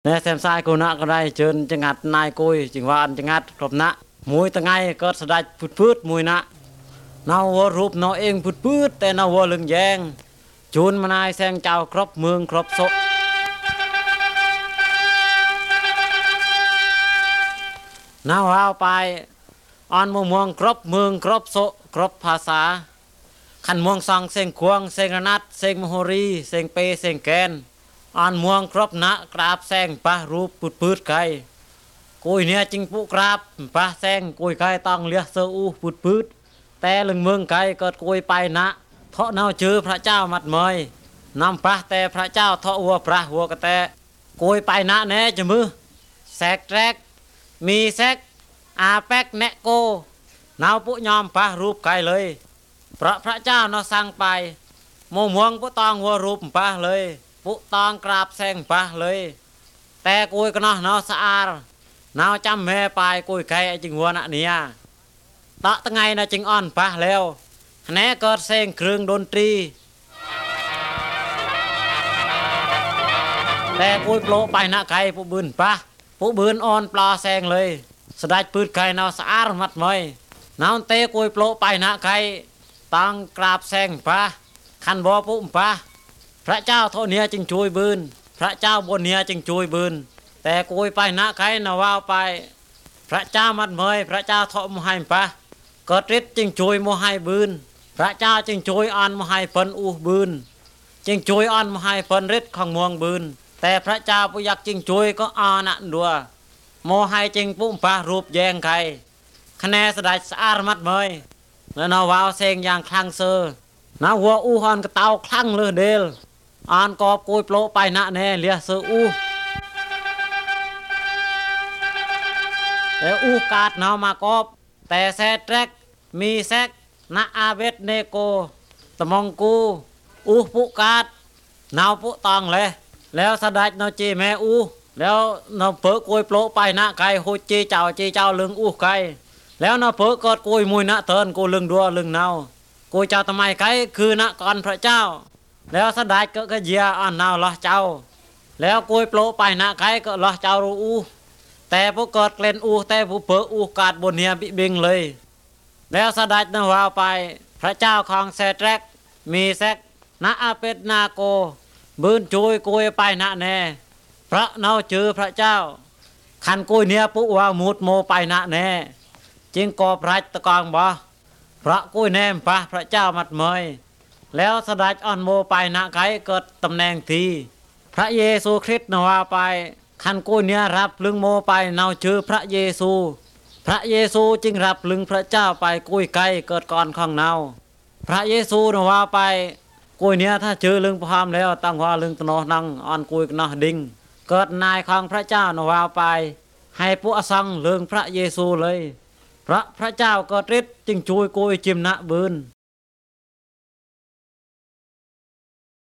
แน่แซมซ้ายกูนะก็ได้เชิญจังงัดนายกุยจึงว่าอันจังงัดครบนะมวยตั้งไงก็สดายพืดมวยนะนาวัวรูปนาเองพืดแต่นาวัวลึงแยงจูนมานายแซงเจ้าครบเมืองครบโซนาว้าวไปอ่อนมวงครบเมืองครบโซครบภาษาขันมวงซองเซงควงเซงระนัดเซงมโหรีเซงเปเซงแกนอ่อนมวงครบนะกราบแซงปะรูปพืดไก่กุยเนี่ยจิงปุกราบปะแซงกุยไก่ต้องเลี้ยเสืออูพืดแต่ลึงเมืองไก่เกิดกุยไปนะเพราะเนาจือพระเจ้ามัดเมยนำปะแต่พระเจ้าทอวัวพระหัวกระแตกุยไปนะแน่จะมือแสกแรกมีแสกอาแปกแนโกนาวปุยอมปะรูปไก่เลยเพราะพระเจ้าเนาสั่งไปโมมวงปุตองวัวรูปปะเลยปุตองกราบแซงปะเลยแต่กุยก็เนาสะอาดนาวจำแม่ไปกุยไก่จึงวัวน่ะเนี่ยตะตั้งไงนะจึงอ่อนปะแล้วแน่เกิดเสียงเครื่องดนตรีแต่กุยโปรไปนะไก่ผู้บืนปะผู้บืนอ่อนปลาแซงเลยสดายปืดไก่นาวสะอาดมัดมอยนาวเตะกุยโปรไปนะไก่ตั้งกราบแซงปะขันบ่อปุ่มปะพระเจ้าเท่านี้จึงช่วยบืนพระเจ้าบนเนี้ยจึงช่วยบืนแต่กุยไปนะไก่นาว่าวไปพระเจ้ามัดเมยพระเจ้าทอมให้ปะเกิดฤทธิ์จึงช่วยโมให้บืนพระเจ้าจึงช่วยอ่อนโมให้เพิ่นอูบืนจึงช่วยอ่อนโมให้เพิ่นฤทธิ์ของมวงบืนแต่พระเจ้าผู้ยักจึงช่วยก็อ่อนนันดัวโมให้จึงปุ่มปะรูปแยงไข่คะแนนสดายสะอาดมัดเมยแล้วนาว่าวเซงอย่างคลั่งเซอนาหัวอูฮอนกระเตาคลั่งเลยเดลอ่อนกอบกุยโปรไปนะแน่เลียเซออูแต่อูกาดนาวมากอบแต่แซแทรกมีแซกนาอาเวตเนโกตมองกูอูปุกาดนาวปุตองเลยแล้วสดายนาวจีแม่อูแล้วนาวเปิดกุยโปรไปนะไก่หูจีเจ้าลึงอูไก่แล้วนาวเปิดกอดกุยมวยนะเทินกูลึงดัวลึงนาวกุยเจ้าทำไมไก่คือนะก่อนพระเจ้าแล้วสดายก็เยียอ่อนนาวล้อเจ้าแล้วกุยโปรไปนะไก่ก็ล้อเจ้ารูอูแต่ผู้เกิดเกลนอูแต่ผู้เปิดอูกาดบนเนียบิบิงเลยแล้วสดายนาวาไปพระเจ้าของแซแทรกมีแซกนาอาเป็ดนาโกบืนจุยกุยไปนะแน่พระเนาจือพระเจ้าขันกุยเนียปุวามุดโมไปนะแน่จึงกอบไรตะกองบ่พระกุยแนมปะพระเจ้ามัดเมยแล้วสดายอ่อนโมไปนะไกเกิดตำแหน่งทีพระเยซูคริสต์นาวาไปขันกุยเนียรับลึงโมไปเนาจือพระเยซูพระเยซูจึงรับลึงพระเจ้าไปกุยไกเกิดก่อนของเนาพระเยซูนาวาไปกุยเนียถ้าจือลึงพร้อมแล้วตั้งว่าลึงตโนนังอ่อนกุยนอดิงเกิดนายของพระเจ้านาวาไปให้ผู้อสังลึงพระเยซูเลยพระเจ้าเกิดฤทธิ์จึงช่วยกุยจิมนะบืน